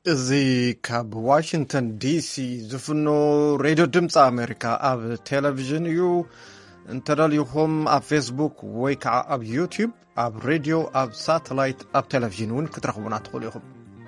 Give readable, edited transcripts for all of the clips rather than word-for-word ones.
زي كاب واشنطن دي سي زفنو راديو دمص أمريكا أب تلفزيون يو انتراليوهم أب فيسبوك ويكا أب يوتيوب أب راديو أب ساتلايت أب تلفزيون وين كترخبونا تقوليهم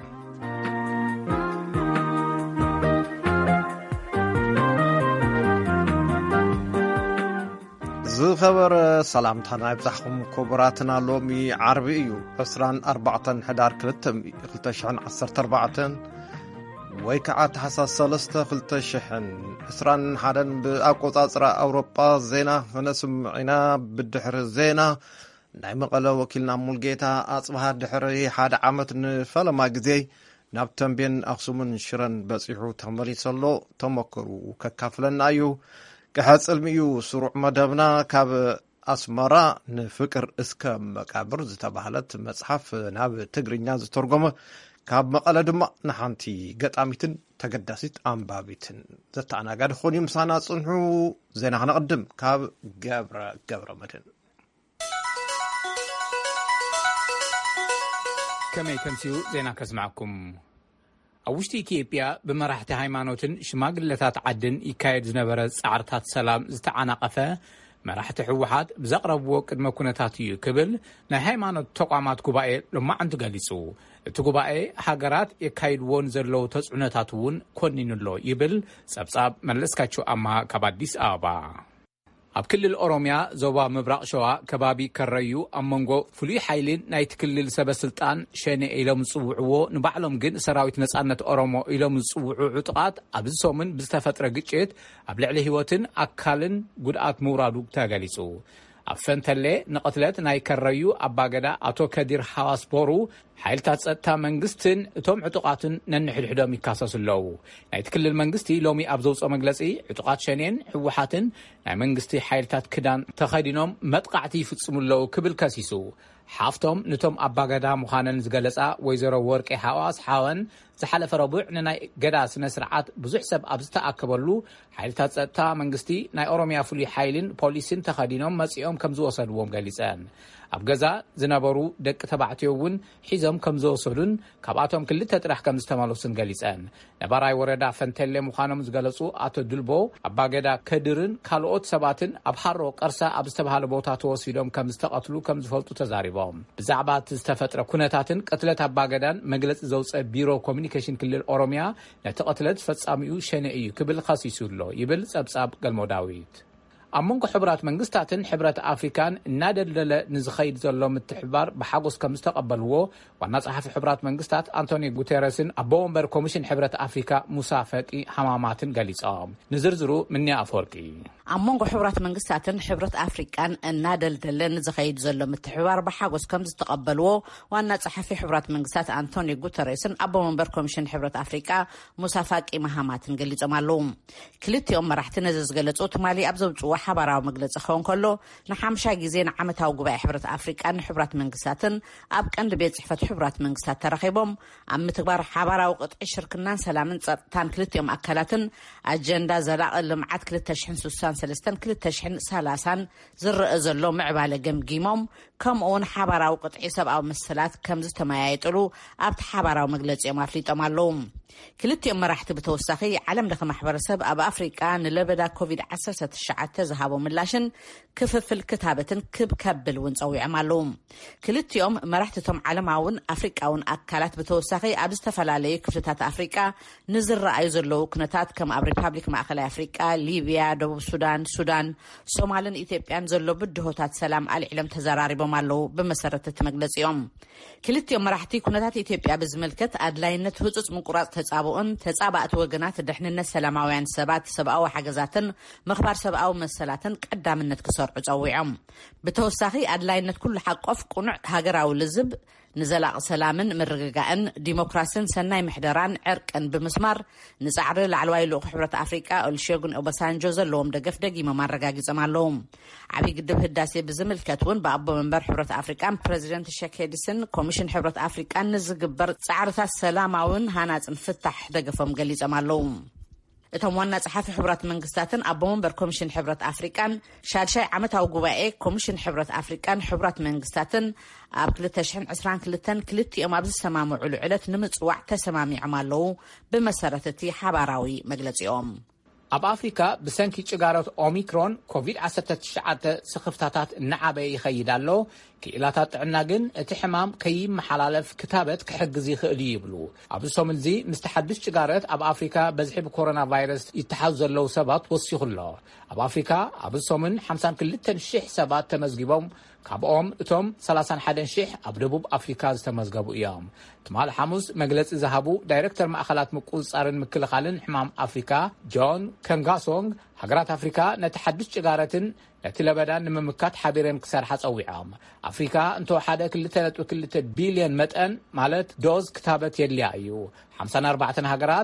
زخبر سلامتنا يبزحكم كبراتنا لومي عربي أسران 4 حدار كلتم 2014 ويكعات حساس سلسته 2000 حدن بأقوطاصرة أوروبا زينا نسمعنا بالدحر الزينا نعم قال وكيلنا ملقيتا أصبح دحري حاد عامت فلما جزي نابتن بين أخصمن شرن بصيحو تمري صلو تمكرو ككافلنا أيو كحاس الميو سروع مدبنا كاب أسمرا نفكر اسكام مقابر زتبهلت مصحف ناب تقرينيا زترجمه كاب مقاله دما نحانتي قطاميتن تقداسيت انبابيتن زتانا قاد خوني مسانا صنحو زينا هنقدم كاب قبر مدن كما يتمسيو زينا كسمعكم أوشتي إثيوبيا بمراحة هايمانوتن شماغلتات عدن يكايد زنبرة سعرتات سلام زتعانقفة مراحة حوحات بزقرب وقت مكونتاتيو كبل نا هايمانوت تقوامات كوبائي لما عنتو قاليسو تقوبائي حاقرات يكايد وون زرلو تسعنتاتون كونين اللو يبل سبساب ملسكاتشو أما كباديس آبا أب كل الأوروميا زوبا مبرق شوا كبابي كريو أمانغو فلي حيلين نايت كل السبسلطان شاني إلهم صوعو نبعلهم جن سراويت نسألنة أورومو إلهم صوعو عطقات أبزسومن بستفترة قجيت أبلع لهواتن أكالن قدعات مورادو تاقاليسو أفنتلي نقتلت ناي كريو أباقدا أتو كدير حواس بورو حيلتات سأتا منغستن توم عطقاتن ننحل حدامي كاساس اللو نايت كل المنغستي لومي أبزوص أمغلسي عطقات شانين حوحاتن ناي منغستي حيلتات كدان تخيدينهم مدقعتي فتسمو اللو كبل كاسيسو حافتهم نتوم أباقدا مخانن زغلسا ويزرو ورقي حواس حاون زحلف ربوع ناي قدا سنسرعات بزح سب أبزتا أكبرلو حيلتات سأتا منغستي ناي أوروميا فلي حيلين بوليسين تخيدينهم مسيهم كمزو وصدوهم قاليسان أبغزا زنابرو دك تبعتيون حزم كمزو صدن كبعتهم كل تطرح كم استمالوسن قاليسان نبراي وردا فنتل مخانم زغلصو اتو دلبو اباغدا كدرن كالوت سباتن ابحرو قرسا ابستبحال بوتا توسيدهم كم استقتلو كم زفلطو تزاريبهم بزعبات استفتره كنتاتن قتلت اباغدان مغلص زوص بيرو كوميونيكيشن كلل اوروميا نتقتلت فصاميو شنئيو كبل خاصيسولو يبل صبصاب قلموداويت أمونكو حبرات منغستاتن حبرات أفريكان نادل نزخيد زلوم التحبار بحاقوس كمستقبلوه والنصحة في حبرات منغستات أنتوني غوتيرسن أبومبر كوميشن حبرات أفريكا مسافقي حماماتن قليصام نزرزرو مني أفوركي أمونكو حبرات منغستاتن حبرات أفريكان نادل نزخيد زلوم التحبار بحاقوس كمستقبلوه والنصحة في حبرات منغستات أنتوني غوتيرسن أبومبر كوميشن حبرات أفريكا مسافقي محاماتن قليصام كلتي أم راح تنزز قليصو تمالي أبزوج حبراو مجلس خون كله نحمشا جزين عمتاو قباء حبرات أفريقيا حبرات منقساتن أبقى أن بيت صحفة حبرات منقسات ترخيبهم عم تكبر حبراو قطع شركنا سلامن تان كلت يوم أكلاتن أجندا زلاق اللمعات كلت تشحن سوسان سلستان كلت تشحن سلاسان زر أزلو معبالة جمجيمهم كم أون حبراو قطع سبعة مسلات كم زت ما يطلو أبت حبراو مجلس يوم أفريقيا مالهم كلت يوم راح بتوسخي علم دخل حبر سب أب أفريقيا نلبدا كوفيد 19 زهابو ملاشن كفف الكتابة كبل ونصوي عمالهم كلت يوم مرحتهم علماون أفريقاون أكلات بتوسخي أبستفلالي كفتات أفريقيا نزر رأي زلو كنتات كم أب ريبابليك مأخل أفريقيا ليبيا دبوب سودان صومالن إثيوبيان زلو بدهوتات سلام العلم تزراري بمالو بمسارة مجلس يوم كلت يوم مرحتي كنتات إثيوبيا بزملكت أدلاينت هزوز منقرات تتصابون تتصابات وجنات دحننا سلاماويان سبات سبأو حجزاتن مخبار سبأو مسلاتن قدامنت كسر عصويعم بتوسخي أدلاينت كل حق قف قنع هاجراو لزب نزلاق سلامن مرققان ديمقراسين سناي محدران عرقن بمسمار نزعر العلواي لو حبرة أفريقيا الشيغون أوباسانجو زلوم دقف دقي ممارقاقي زمالهم عبي قدب هداسي بزمل كتون بأبو منبر حبرة أفريقيا بريزيدنت شاكيدسن كوميشن حبرة أفريقيا نزقبر سعرتا السلاماون هانات انفتح دقفهم قلي زمالهم እቶም ዋና ጸሓፊ ሕብራት መንግስታትን አቦ መንበር ኮሚሽን ሕብረት አፍሪካን ሻድሻይ ዓመታዊ ጉባኤ ኮሚሽን ሕብረት አፍሪካን ሕብራት መንግስታትን ኣብ 2022 ክልቲኦም ኣብ ዝሰማምዑሉ ዕለት ንምጽዋዕ ተሰማሚዖም ኣለዉ ብመሰረት እቲ ሓባራዊ መግለጺኦም ኣብ አፍሪካ ብሰንኪ ጭጋሮት ኦሚክሮን ኮቪድ-19 ስኽፍታታት እናዓበየ ይኸይድ ኣሎ ክኢላታት ጥዕና ግን እቲ ሕማም ከይመሓላለፍ ክታበት ክሕግዝ ይኽእል ይብሉ ኣብ ሰሙን እዚ ምስ ተሓድሽ ጭጋሮት ኣብ አፍሪካ በዝሒ ብኮሮና ቫይረስ ይተሓዙ ዘለው ሰባት ወሲኹሎ ኣብ አፍሪካ ኣብ ሰሙን 52,000 ሰባት ተመዝጊቦም ካብኦም እቶም 31,000 ኣብ ደቡብ አፍሪካ ዝተመዝገቡ እዮም ትማል ሐሙስ መግለጺ ዝሃቡ ዳይሬክተር ማእኸላት ምቁጽጻርን ምክልኻልን ሕማም አፍሪካ ጆን ከንጋሶንግ ሃገራት አፍሪካ ነቲ ሓድሽ ጭጋረትን ነቲ ለበዳን ንምምካት ሓቢረን ክሰርሓ ጸዊዖም አፍሪካ እንተወሓደ 2.2 ቢልዮን መጠን ማለት ዶዝ ክታበት የድልያ እዩ 54 ሃገራት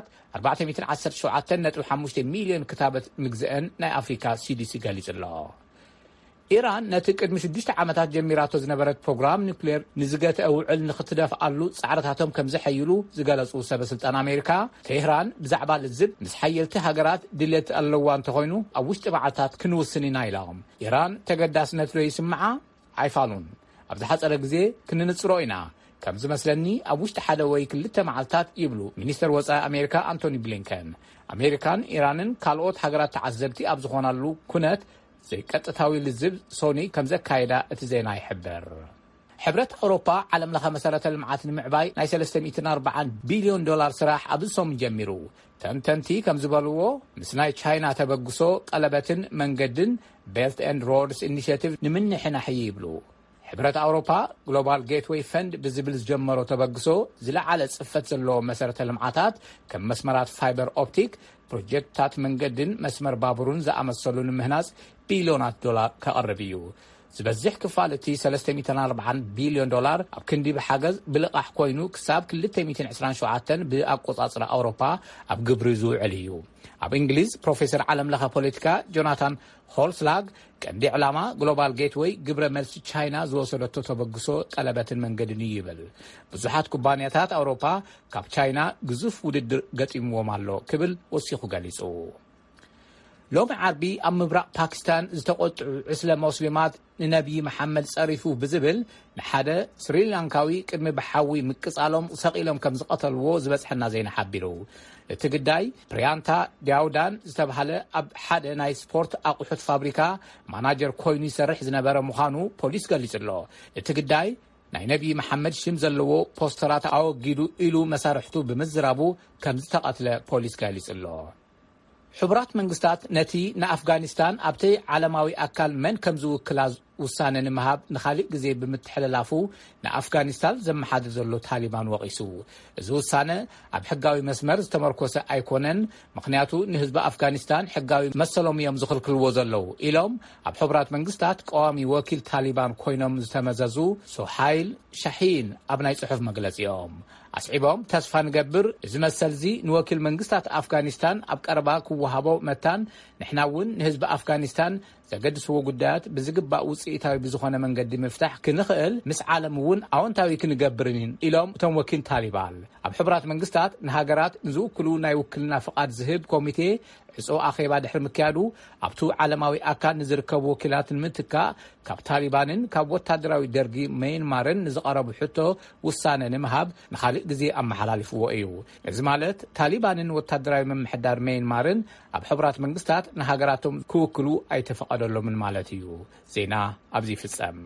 417.5 ሚልዮን ክታበት ምግዝአን ናይ አፍሪካ CDC ገሊጹ ኣሎ ኢራን ነቲ ቅድሚ 6 ዓመታት ጀሚራቶ ዝነበረት ፕሮግራም ኒውክሌር ንዝገተ ውዕል ንኽትደፍኣሉ ጻዕርታቶም ከም ዝሐይሉ ዝገለጹ ሰበስልጣን አሜሪካ ቴህራን ብዛዕባ ልዝብ ምስ ሓየልቲ ሃገራት ድሌት ኣለዋ እንተኾይኑ ኣብ ውሽጢ በዓልታት ክንውስን ኢና ኢሎም ኢራን ተገዳስነት ዶ ይስምዓ ኣይፋሉን ኣብ ዝሓፀረ ግዜ ክንንጽሮ ኢና ከም ዝመስለኒ ኣብ ውሽጢ ሓደ ወይ ክልተ መዓልታት ይብሉ ሚኒስተር ወፃኢ አሜሪካ አንቶኒ ብሊንከን አሜሪካን ኢራንን ካልኦት ሃገራት ተዓዘብቲ ኣብ ዝኾናሉ ኩነት ቀጥታዊ ልዝብ ሶኒ ከም ዘካይዳ እቲ ዜና ይሕብር ሕብረት አውሮፓ ዓለም ለኸ መሰረተ ልምዓት ንምዕባይ ናይ 340 ቢልዮን ዶላር ስራሕ ኣብ ሰሙን ጀሚሩ ተንተንቲ ከም ዝበልዎ ምስ ናይ ቻይና ተበግሶ ቀለበትን መንገድን ቤልት ኤንድ ሮድስ ኢኒሺየቲቭ ንምንሕና ይብሉ ሕብረት አውሮፓ ግሎባል ጌትዌይ ፈንድ ብዝብል ዝጀመሮ ተበግሶ ዝለዓለ ጽፈት ዘለዎ መሰረተ ልምዓታት ከም መስመራት ፋይበር ኦፕቲክ ፕሮጀክታት መንገድን መስመር ባቡሩን ዝኣመሰሉ ምህናጽ ቢልዮናት ዶላር ከቕርብ እዩ ዝበዝሕ ክፋል እቲ 340 ቢልዮን ዶላር ኣብ ክንዲ ብሓገዝ ብልቓሕ ኮይኑ ክሳብ 227 ብኣቆጻጽራ አውሮፓ ኣብ ግብሪ ዝውዕል እዩ ኣብ እንግሊዝ ፕሮፌሰር ዓለም ለኸ ፖለቲካ ጆናታን ሆልስላግ ቀንዲ ዕላማ ግሎባል ጌትዌይ ግብረ መልሲ ቻይና ዝወሰደቶ ተበግሶ ቀለበትን መንገድን ይብል ብዙሓት ኩባንያታት አውሮፓ ካብ ቻይና ግዙፍ ውድድር ገጢምዎም ኣሎ ክብል ወሲኹ ገሊጹ ሎሚ ዓርቢ ኣብ ምብራቕ ፓኪስታን ዝተቆጥዑ ዕስለ ሙስሊማት ንነቢይ መሐመድ ጸሪፉ ብዝብል ንሓደ ስሪላንካዊ ቅድሚ ብሓዊ ምቅጻሎም ሰቂሎም ከም ዝቀተልዎ ዝበጽሐና ዜና ሓቢሩ እቲ ግዳይ ፕሪያንታ ዲያውዳን ዝተባሃለ ኣብ ሓደ ናይ ስፖርት ኣቑሑት ፋብሪካ ማናጀር ኮይኑ ይሰርሕ ዝነበረ ምዃኑ ፖሊስ ገሊጹ ኣሎ እቲ ግዳይ ናይ ነቢይ መሐመድ ሽም ዘለዎ ፖስተራት ኣወጊዱ ኢሉ መሳርሕቱ ብምዝራቡ ከም ዝተቀትለ ፖሊስ ገሊጹ ኣሎ ሕብራት መንግስታት ነቲ ንኣፍጋኒስታን ኣብቲ ዓለማዊ ኣካል መን ከም ዝውክላ ውሳነ ንምሃብ ንኻሊእ ግዜ ብምትሕልላፉ ንኣፍጋኒስታን ዘመሓድር ዘሎ ታሊባን ወቂሱ እዚ ውሳነ ኣብ ሕጋዊ መስመር ዝተመርኮሰ ኣይኮነን ምክንያቱ ንህዝቢ ኣፍጋኒስታን ሕጋዊ መሰሎም እዮም ዝኽልክልዎ ዘለው ኢሎም ኣብ ሕብራት መንግስታት ቀዋሚ ወኪል ታሊባን ኮይኖም ዝተመዘዙ ሶሃይል ሻሂን ኣብ ናይ ጽሑፍ መግለጺኦም ኣስዒቦም ተስፋ ንገብር እዚ መሰልዚ ንወኪል መንግስታት ኣፍጋኒስታን ኣብ ቀረባ ክወሃቦ መታን ንሕና እውን ንህዝቢ ኣፍጋኒስታን ዘገድስዎ ጉዳያት ብዝግባእ ውፅኢታዊ ብዝኾነ መንገዲ ምፍታሕ ክንኽእል ምስ ዓለም እውን ኣዎንታዊ ክንገብርን ኢሎም እቶም ወኪል ታሊባን ኣብ ሕብራት መንግስታት ንሃገራት ንዝውክሉ ናይ ውክልና ፍቃድ ዝህብ ኮሚቴ ዕጾ ኣኼባ ድሕሪ ምክያዱ ኣብቱ ዓለማዊ ኣካል ንዝርከቡ ወኪላት ንምትካእ ካብ ታሊባንን ካብ ወታደራዊ ደርጊ ሚያንማርን ንዝቐረቡ ሕቶ ውሳነ ንምሃብ ንኻሊእ ግዜ ኣመሓላሊፍዎ እዩ እዚ ማለት ታሊባንን ወታደራዊ ምምሕዳር ሚያንማርን ኣብ ሕብራት መንግስታት ንሃገራቶም ክውክሉ ኣይተፈቀደሎምን ማለት እዩ ዜና ኣብዚ ፍጸም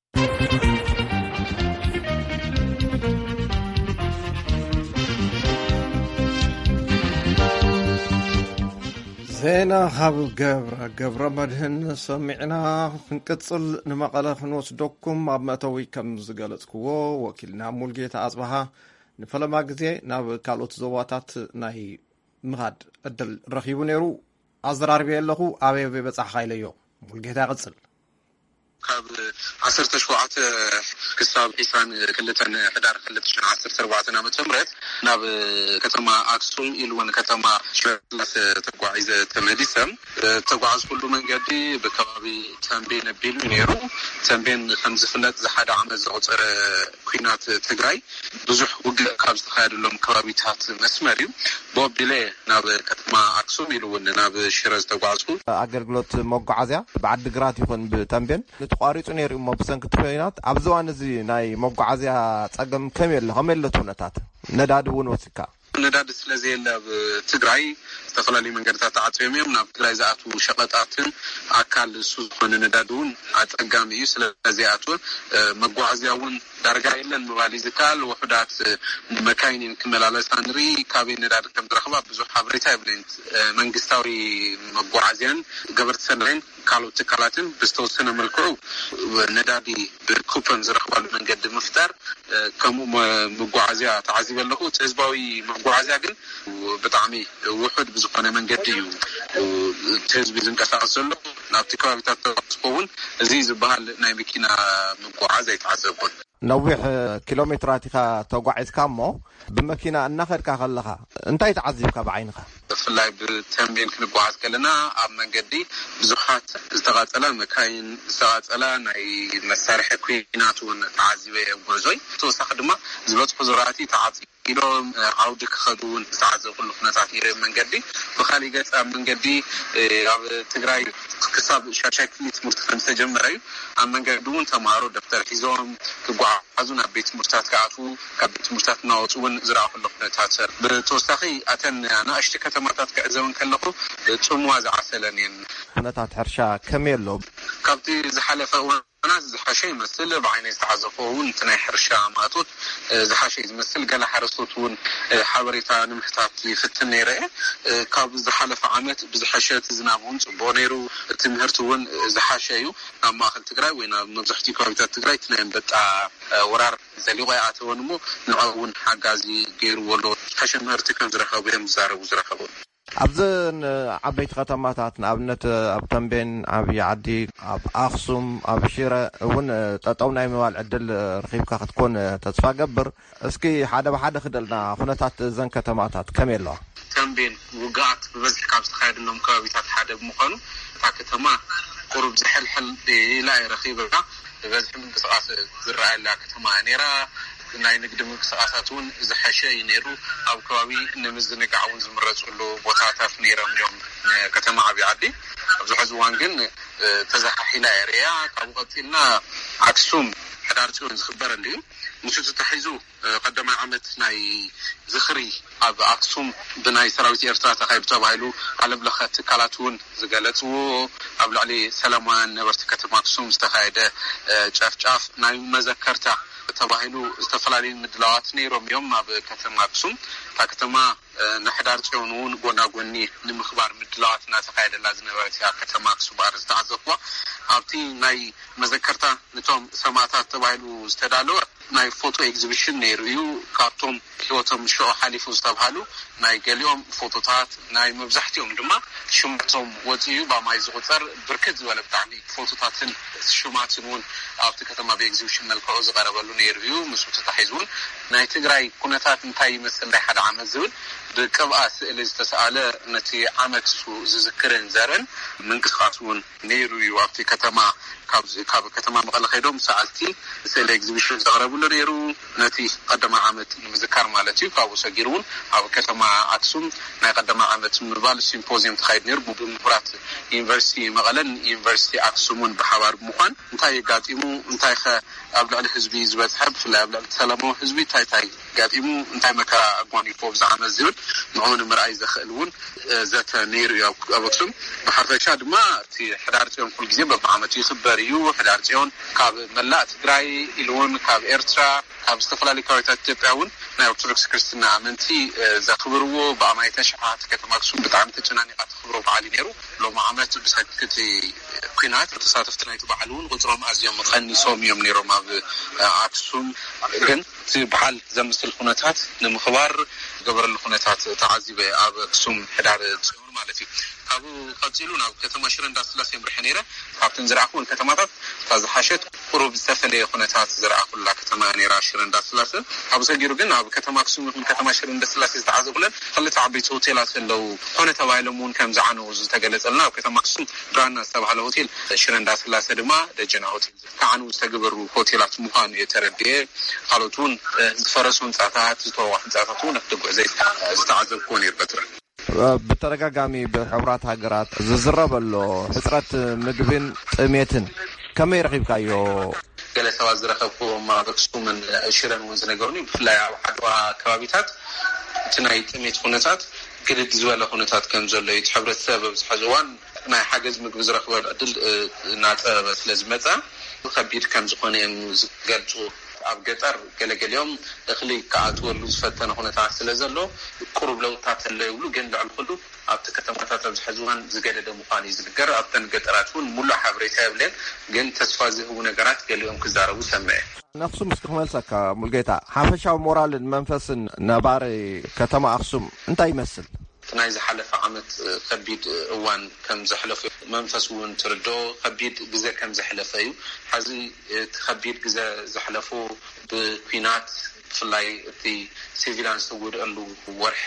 ዜና ካብ ገብረ መድህን ሰሚዕና ክንቅጽል ንመቐለ ክንወስደኩም ኣብ መእተዊ ከም ዝገለጽክዎ ወኪልና ሙልጌታ ኣጽባሃ ንፈለማ ግዜ ናብ ካልኦት ዞባታት ናይ ምኻድ ዕድል ረኺቡ ነይሩ ኣዘራርቤ ኣለኹ ኣበይ በጻሕካ ኢለዮ ሙልጌታ ይቕጽል ካብ 17 ክሳብ 22 ሕዳር 2014 ዓመተ ምህረት ናብ ከተማ አክሱም ኢሉውን ከተማ ሽረላስ ተጓዒዘ ተመሊሰ ተጓዓዝኩሉ መንገዲ በከባቢ ተንቤን ቢሉ ነይሩ ተንቤን ከም ዝፍለጥ ዝሓደ ዓመት ዘቁፀረ ኩናት ትግራይ ብዙሕ ውግእ ካብ ዝተካየደሎም ከባቢታት መስመር እዩ ቦብዲሌ ናብ ከተማ አክሱም ኢሉውን ናብ ሽረ ዝተጓዝኩ አገልግሎት መጓዓዝያ በዓድግራት ይኹን ብተንቤን ንተቋሪጹ ነይሩ እሞ ብሰንኪ ትፈይናት ኣብ ዝዋን እዚ ናይ መጓዓዝያ ጸገም ከመይ ኩነታት ነዳዲ እውን ወሲካ ነዳዲ ስለዘየለ ትግራይ ዝተፈላለዩ መንገድታት ተዓጽዮም እዮም ናብ ትግራይ ዝኣትዉ ሸቐጣትን ኣካል ዝኾነ ነዳዲ እውን ኣጸጋሚ እዩ ስለዚኣቱ መጓዓዝያ እውን ዳርጋ የለን ምባል ዝካል ውሕዳት መካይንን ክመላለሳ ንርኢ ካበይ ነዳዲ ከም ዝረኽባ ብዙሕ ሓበሬታ የብለይን መንግስታዊ መጓዓዝያን ገበርቲ ሰናይን ካልኦት ትካላትን ብዝተወሰነ መልክዑ ነዳዲ ብኩፐን ዝረኽባሉ መንገዲ ምፍጣር ከምኡ መጓዓዝያ ተዓዚበ ኣለኹ ህዝባዊ መጓዓዝያ ግን ብጣዕሚ ውሑድ ብዝኾነ መንገዲ እዩ ህዝቢ ዝንቀሳቀስ ዘሎ ናብቲ ከባቢታት ተስኮውን እዚ ዝበሃል ናይ መኪና መጓዓዝያ ይተዓዘብኩን ነዊሕ ኪሎሜትራት ኢኻ ተጓዒዝካ እሞ ብመኪና እናኸድካ ከለኻ እንታይ ተዓዚብካ ብዓይንኻ ብፍላይ ብተንቤን ክንጓዓዝ ከለና ኣብ መንገዲ ብዙሓት ዝተቃፀላ መካይን ዝተቃፀላ ናይ መሳርሒ ኩናት እውን ተዓዚበ ጉዕዞይ ተወሳኺ ድማ ዝበፅሑ ዝራእቲ ተዓፂሎም ዓውዲ ክኸዱ እውን ዝተዓዘብኩሉ ኩነታት ነይሩ መንገዲ ብኻሊእ ገፅ ኣብ መንገዲ ኣብ ትግራይ ክሳብ ሻድሻይ ክፍሊ ትምህርቲ ከም ዝተጀመረ እዩ ኣብ መንገዲ እውን ተምሃሮ ደብተር ሒዞም ክጓዓዙ ናብ ቤት ትምህርትታት ክኣትዉ ካብ ቤት ትምህርትታት እናወፁ እውን ዝረኣኹሉ ኩነታት ብተወሳኺ ኣተን ንኣሽቱ ከተማታት ክዕዘበን ከለኹ ጽምዋ ዝዓሰለን እየን ኩነታት ሕርሻ ከመይ ኣሎ ካብቲ ዝሓለፈ أنا زحشي مثل بعيني استعزفون تناي حرشة ماتوت زحشي مثل قال حرصوتون حوريتا نمحتاتي في التنيرة كاب زحلف عامت بزحشات زنابون بونيرو تمهرتون زحشيو أما أخذ تقرأ وين مزحتي كابتات تقرأ تنايم بتاع ورار زلي ويعاتون مو نعون حجازي غير ولو حشم هرتكم زرخوا بهم زارو زرخوا أبزن عبيت ختماتات نابنت أبتنبين أبي عدي أب أخصم أبشيرة ون تطونا يموال عدل رخيب كاخد كون تدفع قبر اسكي حدا بحدا خدلنا خناتات زن ختماتات كميل له تنبين وقعت ببزح كابس خير إنهم كابيتات حدا بمقانو تاكتما قرب زحلحل لا رخيبك ببزح من قصاص زرع لا كتما نيرا ናይ ንግዲ ምንቅስቃሳቱን ዝሐሸ ይነሩ ኣብ ከባቢ ንምዝንጋዕውን ዝምረጽሉ ቦታታት ነይሮም እዮም ከተማ ዓቢ ዓዲ ኣብዚ ሕዚ እዋን ግን ተዘሓሒላ ኤርያ ካብ ቀፂልና ኣክሱም ሕዳር ጽዮን ዝኽበረሉ እዩ ንሱ ተተሒዙ ቀዳማይ ዓመት ናይ ዝኽሪ ኣብ ኣክሱም ብናይ ሰራዊት ኤርትራ ተኻይዱ ተባሂሉ ዓለም ለኸ ትካላት እውን ዝገለጽዎ ኣብ ላዕሊ ሰላማውያን ነበርቲ ከተማ ኣክሱም ዝተኻየደ ጨፍጫፍ ናይ መዘከርታ ተባሂሉ ዝተፈላለዩ ምድላዋት ነይሮም እዮም ኣብ ከተማ ኣክሱም ከተማ ንሕዳር ጽዮን እውን ጎናጎኒ ንምኽባር ምድላዋት እናተኻየደላ ዝነበረት ከተማ ኣክሱም ኣር ዝተዓዘፍዋ ኣብቲ ናይ መዘከርታ ነቶም ሰማዕታት ተባሂሉ ዝተዳለወ ናይ ፎቶ ኤግዚቢሽን ነይሩ እዩ ካብቶም ህይወቶም ሽዑ ሓሊፉ ዝተባሃሉ ናይ ገሊኦም ፎቶታት ናይ መብዛሕትኦም ድማ ሽማቶም ወፂኡ ብማይ ዝቁፀር ብርክት ዝበለ ብጣዕሚ ፎቶታትን ሽማትን እውን ኣብቲ ከተማ ብኤግዚቢሽን መልክዑ ዝቀረበሉ ነይሩ እዩ ምስ ተታሒዙን ናይ ትግራይ ኩነታት እንታይ ይመስል ናይ ሓደ ዓመት ዝብል ብቅብኣ ስእሊ ዝተሰኣለ ነቲ ዓመት ዝዝክርን ዘረን ምንቅስቃስ እውን ነይሩ እዩ ኣብቲ ከተማ ካብ ከተማ መቐለ ኸይዶም ሰዓልቲ ስእሊ ኤግዚቢሽን ዘቕረቡሉ ነይሩ ነቲ ቀዳማይ ዓመት ንምዝካር ማለት እዩ ካብኡ ሰጊሩ እውን ኣብ ከተማ ኣክሱም ናይ ቀዳማይ ዓመት ምባል ሲምፖዚየም ተኻይድ ነይሩ ብምሁራት ዩኒቨርሲቲ መቐለን ዩኒቨርሲቲ ኣክሱምን ብሓባር ብምዃን እንታይ የጋጢሙ እንታይ ኸ ኣብ ልዕሊ ህዝቢ ዝበፅሐ ብፍላይ ኣብ ልዕሊ ሰላማዊ ህዝቢ እንታይ ጋጢሙ እንታይ መከራ ኣጓኒፎ ብዛዕመት ዝብል ንዑ ንምርኣይ ዘኽእል እውን ዘተ ነይሩ እዩ ኣብ ኣክሱም ብሓፈሻ ድማ እቲ ሕዳር ጽዮን ኩሉ ግዜ በብዓመቱ ይኽበር እዩ ሕዳር ጽዮን ካብ መላእ ትግራይ ኢሉ እውን ካብ ኤርትራ ካብ ዝተፈላለዩ ከባቢታት ኢትዮጵያ እውን ናይ ኦርቶዶክስ ክርስትና ኣመንቲ ዘኽብርዎ ብኣማይ ተሽዓት ከተማ ኣክሱም ብጣዕሚ ተጨናኒቓ ተኽብሮ በዓል ነይሩ ሎሚ ዓመት ብሰንኪ ኩናት ተሳተፍቲ ናይቲ በዓል እውን ቁፅሮም ኣዝዮም ቀኒሶም እዮም ነይሮም ኣብ ኣክሱም ግን እቲ በዓል ዘምስል ኩነታት ንምኽባር ገበረሉ ኩነታት ተዓዚበ ኣብ ኣክሱም ሕዳር ጽዮን ማለት እዩ ካብኡ ቀፂሉ ናብ ከተማ ሽረ እንዳስላሴ ምርሐ ነይረ ካብተን ዝረኣኹን ከተማታት ታዝሓሸት ቁሩብ ዝተፈለየ ኩነታት ዝረኣኹላ ከተማ ነይራ ሽረ እንዳስላሴ ኣብ ሰጊሩ ግን ኣብ ከተማ ኣክሱም ይኹን ከተማ ሽረ እንዳስላሴ ዝተዓዘቡለን ክልተ ዓበይቲ ሆቴላት ኣለው ኮነ ተባሂሎም እውን ከም ዝዓነው ዝተገለጸልና ኣብ ከተማ ኣክሱም ብራና ዝተባሃለ هوتيل شرندا سلاسة دما دجنا هوتيل كعنو استقبروا هوتيلات مخان يتردي قالتون فرسون ساعات تطوع ساعاتون افتقوا زي استعذب كونير بتر بترجعامي بحبرات هاجرات زربلو حسرات مدبن طميتن كم يرخيب كايو قال سواز رخبو ما بكسو من شيران ونزنغوني بفلاي حدوا كبابيتات تناي طميت خونتات كل زواله خونتات كم زلو يتحبر السبب حجوان ما حاجز مقبز رخبو العدل ناس بس لازمتها خبير كم زقوني زقلتو ኣብ ገጠር ገለገሊኦም እኽሊ ከኣትወሉ ዝፈተነ ኩነታት ስለዘሎ ቁሩብ ለውጥታት ኣለይብሉ ግን ልዕል ኩሉ ኣብቲ ከተማታት ኣብ ዝሕዝዋን ዝገደደ ምዃኑ እዩ ዝንገር ኣብተን ገጠራት እውን ሙሉእ ሓበሬታ የብለን ግን ተስፋ ዝህቡ ነገራት ገሊኦም ክዛረቡ ሰምዐ نفسه مستقبلك ملقيتا حافشاو مورال منفسن نبار كتما أخسم انت يمثل تناي زحلف عمت خبيد اوان كم زحلف منفسون تردو خبيد جزا كم زحلفيو حزي خبيد جزا زحلفو بكينات فلاي في سيفيلانس تقول له ورح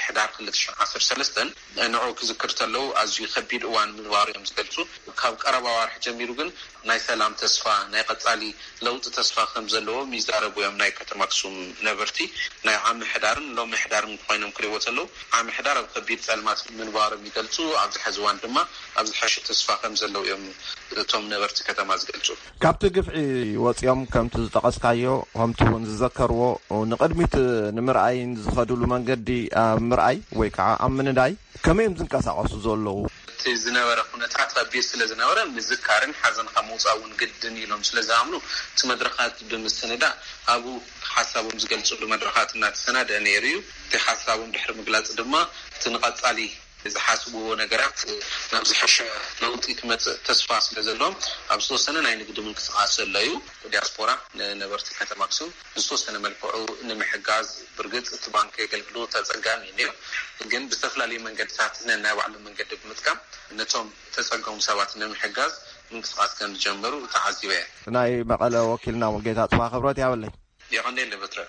11 سلستن نوعو كذكرت له ازي خبيد اوان من واريم زقلتو كاب قربا وارح جميرو كن ناي سلام تسفا ناي قصالي لوط تسفا خمزلو ميزاربو يم ناي كتماكسوم نبرتي ناي عام حدارن لو محدارن خوينم كريوتلو عام حدار خبيد سلمات من وارم يقلتو عبد الحزوان دما عبد الحش تسفا خمزلو يم توم نبرتي كتما زقلتو كابت قفعي وصيام كم تزقسكايو هم تون تذكروا نقدمت نمرأين زخدولو منقدي مرأي ويكا أمن داي كمين زنكاساقسو زولو تزناورة خونتات خبير سلزناورة مذكارن حزن خموصاون قدن يلوم سلزاملو تمدرخات بمستندا أبو حسابهم زقلتو بمدرخات النات سنة نيريو تحسابهم بحر مقلات دما تنقط علي إذا حاسبوا نجارات نبز حشة نوتي كم تسفاس لزلهم أبسط سنة ناين قدوم القصاص الليو دياسبورا نبرت حتى مقصود أبسط سنة ملفوعو نمحجاز برجت تبانك كالبلو تزعجان ينيو لكن بستفلا لي من قد ساعتنا نوعل من قد بمتكم نتوم تزعجهم سوات نمحجاز من قصاص كان جنبرو تعزيه ناي مقالة وكيلنا والجيتات ما خبرتي أولي يعني اللي بتر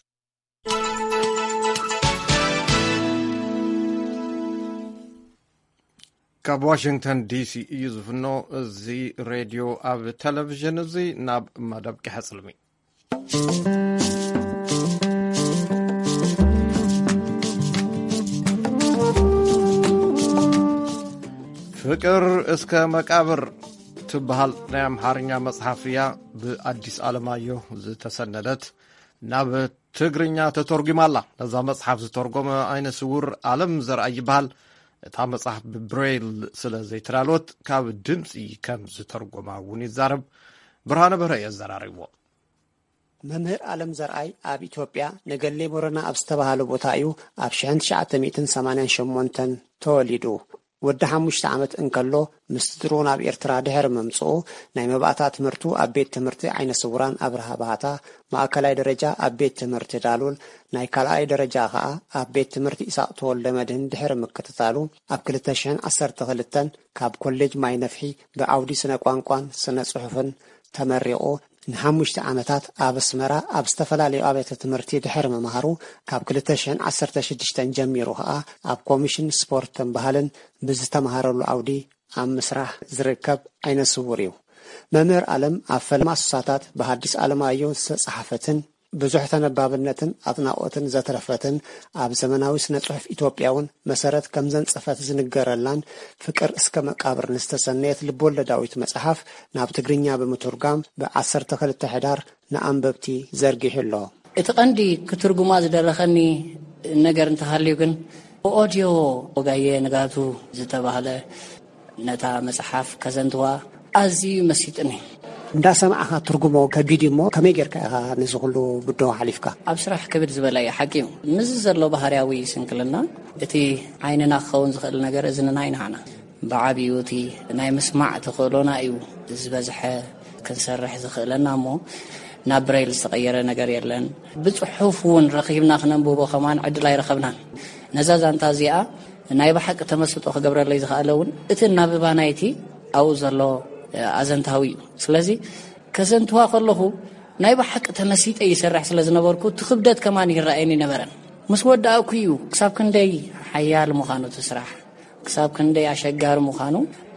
كاب واشنطن دي سي يزفنو زي راديو اب تلفزيون زي ناب مدب كحصلمي فكر اسك مقابر تبحال نعم حارنيا مصحفيا بأديس علمايو زتسندت ناب تغرينيا تترجمالا لذا مصحف زترجم اين سور عالم زرعي بحال تا مصحف ببريل سلازي ترالوت كاب دمسي كم زترجما وني زارب برهانه بره يزراريو ممهر عالم زرعي اب ኢትዮጵያ ነገሌ ቦረና አብስተባሃሉ ቦታዩ አብ 1988 ተወሊዱ ወደ 5 ዓመት እንከሎ ምስትሮን አብ ኤርትራ ድህር መምጽኦ ናይ መባእታ ትምርቱ አብ ቤት ትምርቲ አይነ ስውራን አብርሃ ባታ ማዕከላዊ ደረጃ አብ ቤት ትምርቲ ዳሉል ናይ ካልአይ ደረጃ ኸአ አብ ቤት ትምርቲ ኢሳቅ ተወልደ መድህን ድህር መከታታሉ አብ 2012 ካብ ኮሌጅ ማይ ነፍሒ በአውዲ ስነ ቋንቋን ስነ ጽሑፍን ተመሪቆ ንሓሙሽተ ዓመታት ኣብ አስመራ ኣብ ዝተፈላልዩ አብያተ ትምህርቲ ድሕር መምሃሩ ካብ 2016 ጀሚሩ ኸአ ኣብ ኮሚሽን ስፖርትን ባህልን ብዝተምሃረሉ አውዲ ኣብ ምስራሕ ዝርከብ አይነ ስውር እዩ መምህር ዓለም ኣብ ፈልማ ሱሳታት በሐዲስ ዓለማዮ ዝተጻሕፈትን ብዙሕ ተነባብነትን አጥናቆትን ዘተረፈትን ኣብ ዘመናዊ ስነ ጽሑፍ ኢትዮጵያውን መሰረት ከም ዘንጽፈት ዝንገረላን ፍቅር እስከ መቃብር ንስተሰነየት ልቦለዳዊት መጽሐፍ ናብ ትግርኛ በመተርጓም በ12 ሕዳር ንኣንበብቲ ዘርጊሕሎ እቲ ቀንዲ ክትርጉማ ዝደረኸኒ ነገር እንተሃልዩ ግን ኦዲዮ ወጋየ ነጋቱ ዝተባሃለ ነታ መጽሐፍ ከዘንትዋ ኣዝዩ መሲጥኒ እንዳ ሰማዓኻ ትርጉሞ ከቢድሞ ከመይ ጌርካ ንዝኹሉ ብዶ ሓሊፍካ ኣብ ስራሕ ከቢድ ዝበላይ ሓቂም ምስ ዘሎ ባህርያዊ ስንክልና እቲ ዓይንና ክኸውን ዝኽእል ነገር እዝንና ይናና ብዓብዩቲ ናይ ምስማዕ ተኽእሎና እዩ ዝበዝሐ ክንሰርሕ ዝኽእለና እሞ ናብ ብሬል ዝተቐየረ ነገር የለን ብፅሑፍ እውን ረኺብና ክነንብቦ ከማን ዕድል ኣይረኸብናን ነዛ ዛንታ እዚኣ ናይ ብሓቂ ተመስጦ ክገብረለይ ዝኽኣለ እውን እቲ ናብባ ናይቲ ኣብኡ ዘሎ ኣዘንታዊ ስለዚ ከዘንትዋ ከለኹ ናይ ብሓቂ ተመሲጠ ይሰርሕ ስለ ዝነበርኩ ትኽብደት ከማን ይረአየኒ ነበረን ምስ ወዳእኩ እዩ ክሳብ ክንደይ ሓያል ምዃኑ ትስራሕ ክሳብ ክንደይ ኣሸጋሪ ምዃኑ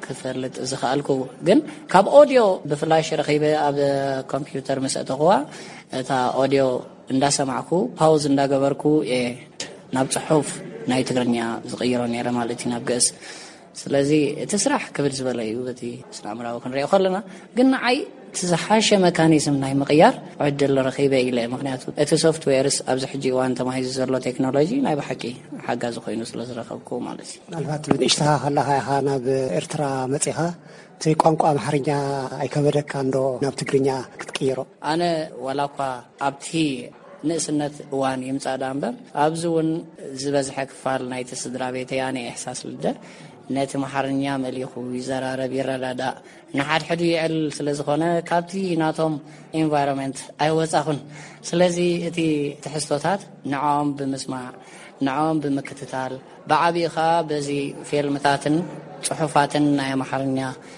ክፈልጥ ዝኽኣልኩ ግን ካብ ኦዲዮ ብፍላሽ ረኺበ ኣብ ኮምፒውተር መስእተኽዋ እታ ኦዲዮ እንዳሰማዕኩ ፓውዝ እንዳገበርኩ ናብ ጽሑፍ ናይ ትግርኛ ዝቕይሮ ነይረ ማለት እዩ ናብ ገጽ ስለዚ እቲ ስራሕ ክብድ ዝበለ እዩ በቲ ስናምራው ክንሪኦ ከለና ግን ንዓይ ተዝሓሸ መካኒዝም ናይ ምቕያር ዕድል ረኺበ ኢለ ምክንያቱ እቲ ሶፍትዌርስ ኣብዚ ሕጂ እዋን ተማሂዙ ዘሎ ቴክኖሎጂ ናይ ብሓቂ ሓጋዚ ኮይኑ ስለ ዝረኸብኩ ማለት እዩ ምናልባት ብንእሽተኻ ከለኻ ኢኻ ናብ ኤርትራ መፂኻ እቲ ቋንቋ ኣምሓርኛ ኣይከበደካ እንዶ ናብ ትግርኛ ክትቅይሮ ኣነ ዋላ እኳ ኣብቲ ንእስነት እዋን ይምፃዳ እምበር ኣብዚ እውን ዝበዝሐ ክፋል ናይቲ ስድራ ቤተይ ኣነ እሕሳስ ልደ ነቲ ኣምሓርኛ መሊኹ ይዘራረብ ይረዳዳእ ንሓድሕዱ ይዕል ስለ ዝኾነ ካብቲ ናቶም ኤንቫይሮንመንት ኣይወፃኹን ስለዚ እቲ ትሕዝቶታት ንዖም ብምስማዕ ንዖም ብምክትታል ብዓብኢኻ በዚ ፊልምታትን ጽሑፋትን ናይ ኣምሓርኛ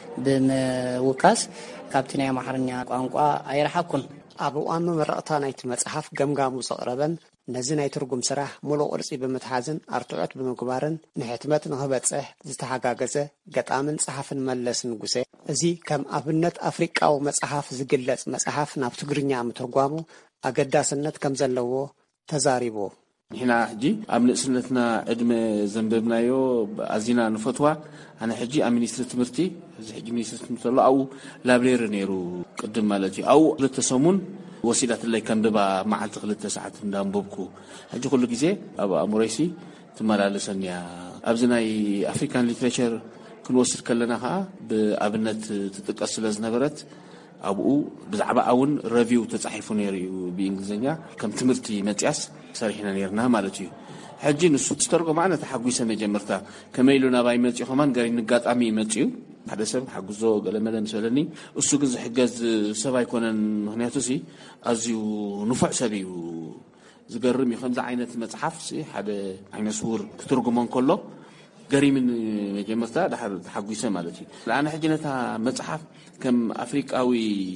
ብምውካስ ካብቲ ናይ ኣምሓርኛ ቋንቋ ኣይረሓኩን ኣብ እዋን መመረቕታ ናይቲ መጽሓፍ ገምጋሙ ዘቕረበን ነዚ ናይ ትርጉም ስራሕ ሙሉእ ቅርጺ ብምትሓዝን ኣርትዖት ብምግባርን ንሕትመት ንኽበጽሕ ዝተሓጋገዘ ገጣምን ጸሓፍን መለስ ንጉሴ እዚ ከም ኣብነት ኣፍሪቃዊ መጽሓፍ ዝግለጽ መጽሓፍ ናብ ትግርኛ ምትርጓሙ ኣገዳስነት ከም ዘለዎ ተዛሪቡ ንሕና ሕጂ ኣብ ንእስነትና ዕድመ ዘንበብናዮ ኣዚና ንፈትዋ ኣነ ሕጂ ኣብ ሚኒስትሪ ትምህርቲ እዚ ሕጂ ሚኒስትሪ ትምህርቲ ኣሎ ኣብኡ ላብሬሪ ነይሩ ቅድም ማለት እዩ ኣብኡ ክልተ ሰሙን ወሲዳትለይ ከንብባ መዓልቲ 2 ሰዓት እንዳንበብኩ ሕጂ ኩሉ ግዜ ኣብ ኣእምሮይሲ ትመላለሰንያ ኣብዚ ናይ ኣፍሪካን ሊትሬቸር ክንወስድ ከለና ከዓ ብኣብነት ትጥቀስ ስለ ዝነበረት ኣብኡ ብዛዕባ እውን ሬቪው ተጻሒፉ ነይሩ ብእንግሊዝኛ ከም ትምህርቲ መጽያስ ሰሪሕና ነርና ማለት እዩ ሕጂ ንሱ ተርጎም ኣነ ተሓጒሰ መጀመርታ ከመይሉ ናባይ መጽኹማን ገሪ ንጋጣሚ መጽዩ ሓደ ሰብ ሓጉዞ ገለመለን ስለኒ እሱ ግን ዝሕገዝ ሰብ ኣይኮነን ምክንያቱ ሲ ኣዝዩ ንፉዕ ሰብ እዩ ዝገርም እዩ ከምዚ ዓይነት መጽሓፍ ሓደ ዓይነት ስውር ክትርጉሞን ከሎ ገሪምን መጀመርታ ድሓር ተሓጒሰ ማለት እዩ ለኣነ ሕጂ ነታ መጽሓፍ ከም ኣፍሪቃዊ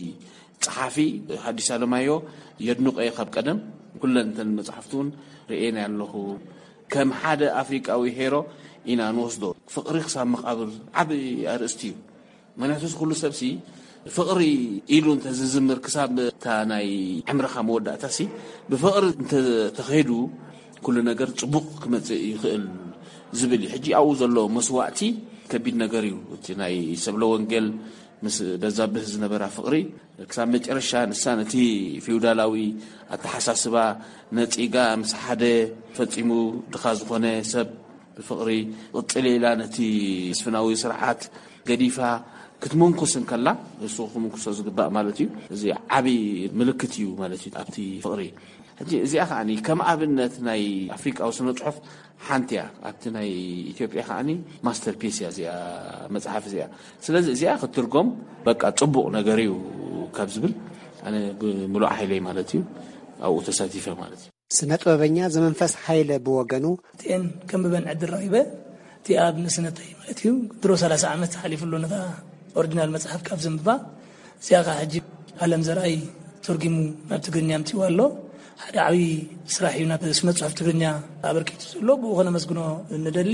ጸሓፊ ሓዲስ ኣለማዮ የድንቆየ ካብ ቀደም ኩለን ተን መጽሓፍቱን ርኤና ኣለኹ ከም ሓደ ኣፍሪቃዊ ሄሮ ኢና ንወስዶ ፍቕሪ ክሳብ መቃብር ዓብይ ኣርእስቲ እዩ ምክንያቱ ኩሉ ሰብሲ ፍቕሪ ኢሉ እንተዝዝምር ክሳብ እታ ናይ ዕምርኻ መወዳእታ ሲ ብፍቕሪ እንተተኸይዱ ኩሉ ነገር ጽቡቕ ክመጽእ ይኽእል ዝብል ሕጂ ኣብኡ ዘሎ መስዋዕቲ ከቢድ ነገር እዩ እቲ ናይ ሰብለ ወንጌል ምስ በዛብህ ዝነበራ ፍቕሪ ክሳብ መጨረሻ ንሳ ነቲ ፊውዳላዊ ኣተሓሳስባ ነፂጋ ምስ ሓደ ፈጺሙ ድኻ ዝኾነ ሰብ ብፍቕሪ ቅጥሌላ ነቲ ስፍናዊ ስርዓት ገዲፋ ክትመንኩስን ከላ እሱ ክመንኩሶ ዝግባእ ማለት እዩ እዚ ዓብይ ምልክት እዩ ማለት እዩ ኣብቲ ፍቕሪ ሕጂ እዚኣ ከዓኒ ከም ኣብነት ናይ ኣፍሪቃዊ ስነ ጽሑፍ ሓንቲያ ኣብቲ ናይ ኢትዮጵያ ከዓኒ ማስተርፒስ እያ እዚኣ መጽሓፍ እዚኣ ስለዚ እዚኣ ክትርጎም በቃ ጽቡቕ ነገር እዩ ካብ ዝብል ኣነ ብምሉእ ሓይለይ ማለት እዩ ኣብኡ ተሳቲፈ ማለት እዩ ስነ ጥበበኛ ዘመንፈስ ሓይለ ብወገኑ እቲአን ከም ብበን ዕድል ረኺበ እቲ ኣብ ንስነተይ ማለት እዩ ድሮ 30 ዓመት ሓሊፉሉ ነታ ኦሪጂናል መጽሓፍ ካብ ዘንብባ እዚኣ ከዓ ሕጂ ዓለም ዘርኣይ ተርጊሙ ናብ ትግርኛ ምፅኡ ኣሎ ሓደ ዓብይ ስራሕ እዩ ናብ ስነ ጽሑፍ ትግርኛ ኣበርኪቱ ዘሎ ብኡ ኾነ መስግኖ እንደሊ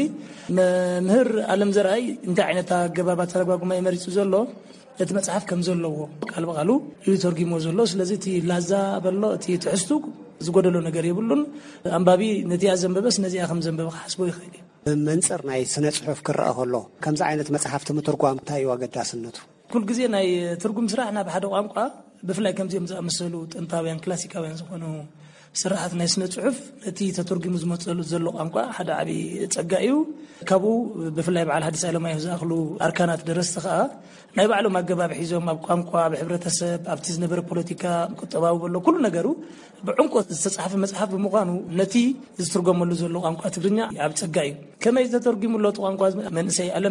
መምህር ዓለም ዘርኣይ እንታይ ዓይነት ኣገባባት ተረጓጉማ ይመሪጹ ዘሎ እቲ መጽሓፍ ከም ዘለዎ ቃል በቃሉ እዩ ተርጊሞ ዘሎ ስለዚ እቲ ላዛ በሎ እቲ ትሕዝቱ ዝጎደሎ ነገር ይብሉን ኣንባቢ ነቲ ኣዘንበበስ ነዚኣ ከም ዘንበበ ሓስቦ ይኽእል እዩ ብመንጽር ናይ ስነ ጽሑፍ ክረአ ከሎ ከምዚ ዓይነት መጽሓፍቲ ምትርጓም እንታይ እዩ ኣገዳስነቱ ኩል ግዜ ናይ ትርጉም ስራሕ ናብ ሓደ ቋንቋ ብፍላይ ከምዚኦም ዝኣመሰሉ ጥንታውያን ክላሲካውያን ዝኾኑ ስራሓት ናይ ስነ ጽሑፍ እቲ ተተርጊሙ ዝመጽሉ ዘሎ ቋንቋ ሓደ ዓብይ ጸጋ እዩ ካብኡ ብፍላይ በዓል ሐዲስ ኣለማዮ ዝኣኽሉ ኣርካናት ደረስቲ ከዓ ናይ ባዕሎም ኣገባብ ሒዞም ኣብ ቋንቋ ብሕብረተሰብ ኣብቲ ዝነበረ ፖለቲካ ቁጠባዊ በሎ ኩሉ ነገሩ ብዕምቆ ዝተጻሕፈ መጽሓፍ ብምዃኑ ነቲ ዝትርጎመሉ ዘሎ ቋንቋ ትግርኛ ኣብ ጸጋ እዩ ከመይ ተተርጊሙሉ ቋንቋ መንእሰይ ኣለም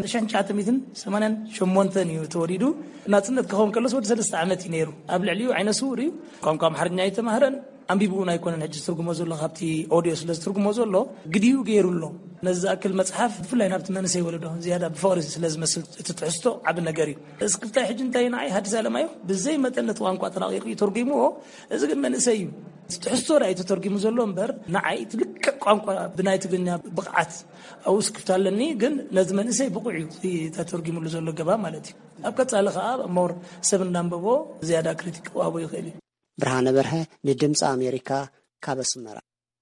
1988 እዩ ተወሊዱ ናጽነት ክኸውን ከሎስ ወዲ 3 ዓመት እዩ ነይሩ ኣብ ልዕሊኡ ዓይነ ስውር እዩ ቋንቋ ኣምሓርኛ ይተማህረን ኣንቢብኡን ኣይኮነን ሕጂ ዝትርጉሞ ዘሎ ካብቲ ኦዲዮ ስለ ዝትርጉሞ ዘሎ ግድዩ ገይሩሎ ነዚ ኣክል መጽሓፍ ብፍላይ ናብቲ መንእሰይ ወለዶ ዝያዳ ብፍቕሪ ስለ ዝመስል እቲ ትሕዝቶ ዓብ ነገር እዩ እስክልታይ ሕጂ እንታይ ንዓይ ሐዲስ ኣለማዮ ብዘይ መጠን ነቲ ቋንቋ ተራቂቑ ተርጊምዎ እዚ ግን መንእሰይ እዩ تحسور أي تترجم زلهم بر نعي تلك قام بناية الدنيا بقعت أو سكفتها لني جن لازم نسي بقعي في تترجم اللي زلوا جبا مالتي أبقى على خاب مور سبن نامبو زيادة كريتيك وأبو يخلي برهان برها ندمس أمريكا كابس مرة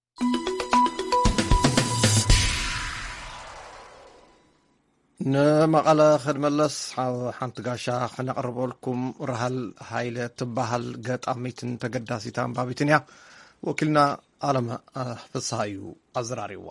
نمقالة خدملس حانت قاشا خنقرب لكم رهل هايلة تبهل قد أميتن تقداسيتان بابيتنيا وكلنا عالم فصايو أزراريوا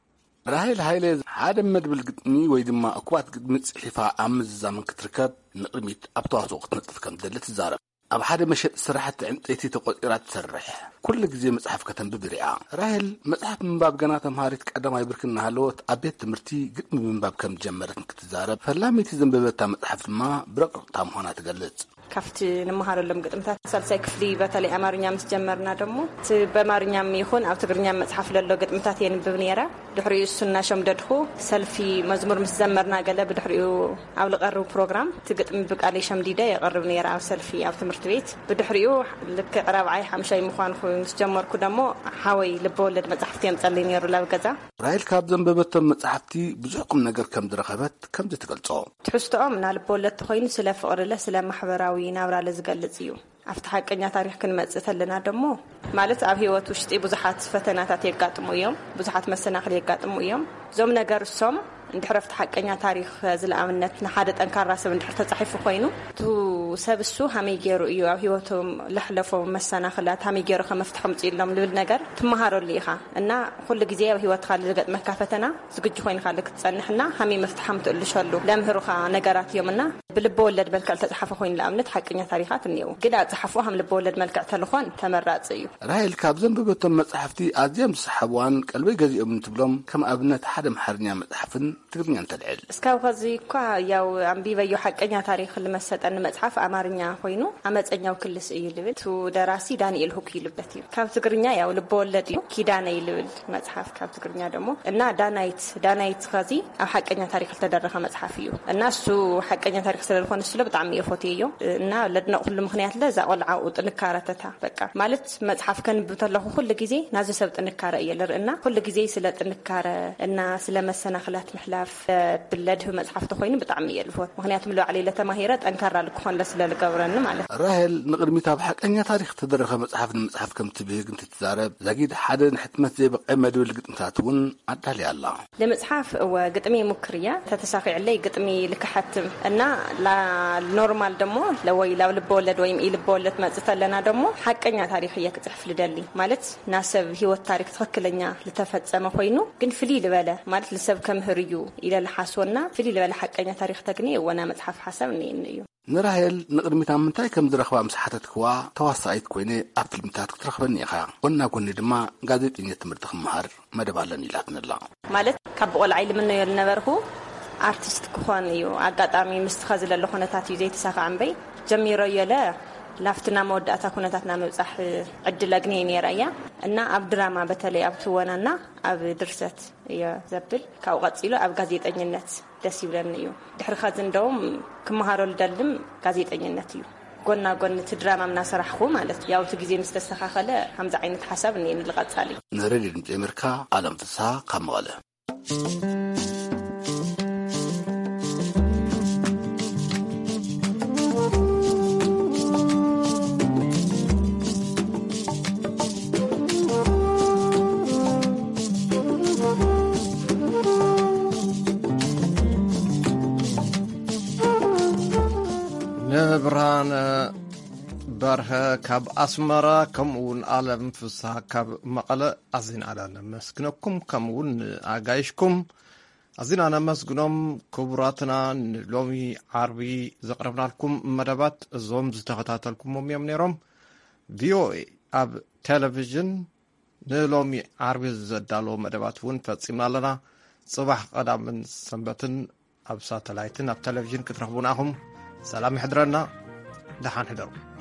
راهيل هايلة هذا مدبل قدمي ويدما أكوات قدمت صحيفة عمز زمن كتركب نقرميت أبطوات وقت نتفكم دلت الزارب أب حدا مشت سرحة عندتي تقول إراد تسرح كل جزء مصحف كتن ببريعة راهل مصحف من باب قناة مهارت قدم يبركنا هالوت أبيت تمرتي قد من باب كم جمرت كتزارب فلامي تزنببتها مصحف ما برق تام هنا تقلت كفت نمهار لهم قدمتها سلسة كفلي بتالي أمارنيا مستجمرنا دمو بمارنيا ميخون أو تقرنيا مصحف للو قدمتها ين ببنيرة دحريو السنة شم ددخو سلفي مزمور مستجمرنا قال بدحريو أو لقرب بروجرام تقدم بق علي شم ديدا يقرب نيرة أو سلفي أو تمرتبيت بدحريو لك رابعي حمشي مخان خو مستجمر كدمو حاوي لبولد مصحفتين تصلي نيرو لا كذا رايل كاب زنببتهم مصحفتي بزحكم نجر كم درخبت كم تتقلصوا تحسوا من لبولد تخين سلا فقر لا سلا محبراوي نابرا لزقلص እዩ ኣብቲ ሓቀኛ ታሪኽ ክንመጽእ ተለና ደሞ ማለት ኣብ ህይወት ውሽጢ ብዙሓት ፈተናታት የጋጥሙ እዮም ብዙሓት መሰናኽል የጋጥሙ እዮም ዞም ነገር ሶም እንድሕረፍቲ ሓቀኛ ታሪኽ ዝለኣምነት ንሓደ ጠንካራ ሰብ እንድሕር ተጻሒፉ ኮይኑ ቱ ሰብሱ ሃመይ ገይሩ እዩ ኣብ ህይወቶም ለሕለፎም መሰናኽላት ሃመይ ገይሩ ከመፍትሖም ጽኢሎም ልብል ነገር ትመሃረሉ ኢኻ እና ኩሉ ግዜ ኣብ ህይወትካ ዝገጥመካ ፈተና ዝግጁ ኮይንካ ክትጸንሕና ሃመይ መፍትሖም ትእልሸሉ ለምህሩኻ ነገራት እዮምና ብልብ ወለድ መልክዕ ተጻሓፈ ኮይኑ ለኣምነት ሓቀኛ ታሪኻት እንየው ግን ኣጻሓፉ ሃም ልብ ወለድ መልክዕ ተልኾን ተመራጽ እዩ ራይል ካብ ዘንበበቶም መጽሓፍቲ ኣዝዮም ዝሰሓብዋን ቀልበይ ገዚኦም እንትብሎም ከም ኣብነት ሓደ መሓርኛ መጽሓፍን ትግርኛ ተልዕል እስካብ ከዚ እኳ ያው ኣንቢበዮ ሓቀኛ ታሪኽ ልመሰጠን መጽሓፍ ኣማርኛ ኮይኑ ኣመፀኛው ክልስ እዩ ልብል ቱ ደራሲ ዳንኤል ሁክ ይልበት እዩ ካብ ትግርኛ ያው ልብ ወለድ እዩ ኪዳነ ይልብል መጽሓፍ ካብ ትግርኛ ደሞ እና ዳናይት ከዚ ኣብ ሓቀኛ ታሪኽ ተደረኸ መጽሓፍ እዩ እና እሱ ሓቀኛ ታሪኽ ስለልኾነ ስለ ብጣዕሚ የፎትዮ እና ለድነቕ ሁሉ ምኽንያት ለዛ ቆልዓው ጥንካረተታ በቃ ማለት መጽሓፍ ከንብተለኹ ኩሉ ግዜ ናዚ ሰብ ጥንካረ እየ ልርእና ኩሉ ግዜ ስለ ጥንካረ እና ስለ መሰናኽላት ምሕላፍ ብለድህ መጽሓፍ ተኾይኑ ብጣዕሚ የልፎት ምኽንያቱም ለዓሊ ለተማሂረ ጠንካራ ልክኾን ለስለ ልገብረኒ ማለት ራሄል ንቅድሚት ኣብ ሓቀኛ ታሪኽ ተደረኸ መጽሓፍ ንምጽሓፍ ከም ትብህግ እንትትዛረብ ዛጊድ ሓደ ንሕትመት ዘይበቀ መድብል ግጥምታት እውን ኣዳልያ ኣላ ለመጽሓፍ ግጥሚ ሙክርያ ተተሳኺዕለይ ግጥሚ ልክሓትም እና ኖርማል ደሞ ለወይ ላው ልብ ወለድ ወይም ኢልብ ወለድ መጽተለና ደሞ ሓቀኛ ታሪኽ የክጽሕፍ ልደሊ ማለት ናሰብ ህይወት ታሪኽ ትክክለኛ ልተፈጸመ ኮይኑ ግን ፍሊ ልበለ ማለት ለሰብ ከምህርዩ ኢለ ለሓስወና ፍሊ ልበለ ሓቀኛ ታሪኽ ተግኒ ወና መጽሓፍ ሓሳብ እዩ ንራሄል ንቅድሚት ምንታይ ከም ዝረኽባ ምስሓተት ክዋ ተዋሳኢት ኮይነ ኣብ ፊልምታት ክትረኽበኒ ኢኻ ወና ጎኒ ድማ ጋዜጠኝነት ትምህርቲ ክመሃር መደባለን ኢላትንላ ማለት ካብ ቆልዓይ ልምነዮ ዝነበርኩ አርቲስት ክኾን እዩ አጋጣሚ ምስትኻ ዝለለ ኹነታት እዩ ዘይተሳካ ዕንበይ ጀሚሮ የለ ላፍትና መወዳእታ ኩነታትና መብጻሕ ዕድል አግኘ ነራያ እና ኣብ ድራማ በተለይ ኣብ ትወናና ኣብ ድርሰት ዘብል ካብ ቀጽሉ ኣብ ጋዜጠኝነት ደስ ይብለኒ እዩ ድሕሪ ኸዚ እንደውም ክመሃሮ ልደልም ጋዜጠኝነት እዩ ጎና ጎን ድራማ ምናሰራሕኩ ማለት ያው እቲ ግዜ ምስተስተኻኸለ ከምዛ ዓይነት ሓሳብ እኔ ንልቀጻሊ ነረዲ ድምጽ ኣሜሪካ ዓለም ፍስሓ ካብ መቐለ ብርሃን በርሀ ካብ ኣስመራ ከምኡውን ዓለም ፍስሓ ካብ መቐለ ኣዚና ነመስግነኩም ከምኡውን ኣጋይሽኩም ኣዚና ነመስግኖም ክቡራትና ሎሚ ዓርቢ ዘቕረብናልኩም መደባት እዞም ዝተኸታተልኩሞም እዮም ነይሮም ቪኦኤ ኣብ ቴሌቭዥን ንሎሚ ዓርቢ ዘዳለዎ መደባት እውን ፈጺምና ኣለና ጽባሕ ቀዳምን ሰንበትን ኣብ ሳተላይትን ኣብ ቴሌቭዥን ክትረኽቡና ኢኹም ሰላም ይሕድረና دحان حدروا